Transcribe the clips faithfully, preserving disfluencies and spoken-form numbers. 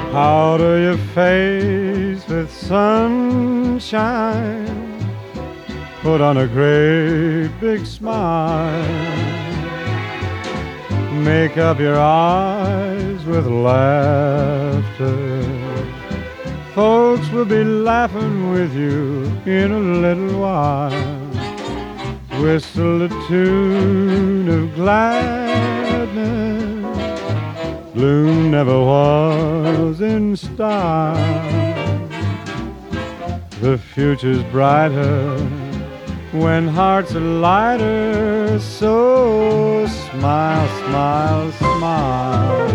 Powder your face with sunshine, put on a great big smile, make up your eyes with laughter. Folks will be laughing with you in a little while. Whistle a tune of gladness, gloom never was in style. The future's brighter when hearts are lighter, so smile, smile, smile.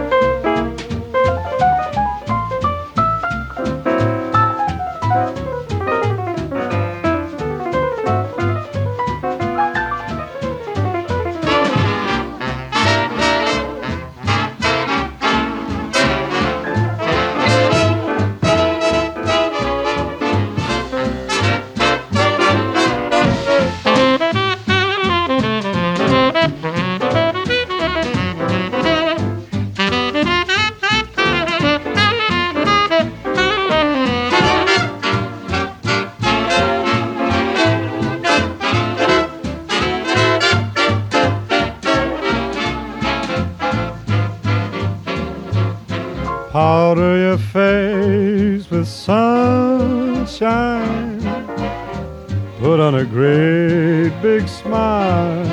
Powder your face with sunshine, put on a great big smile,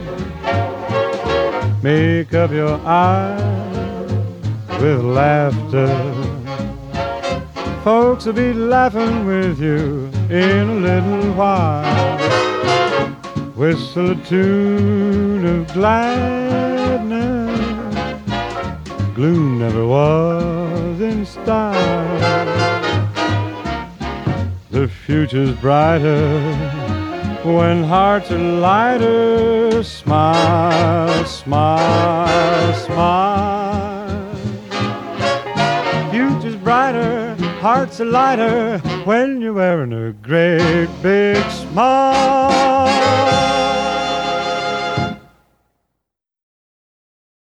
make up your eyes with laughter. Folks will be laughing with you in a little while. Whistle a tune of gladness, gloom never was in style. The future's brighter when hearts are lighter. Smile, smile, smile. Future's brighter, hearts are lighter when you're wearing a great big smile.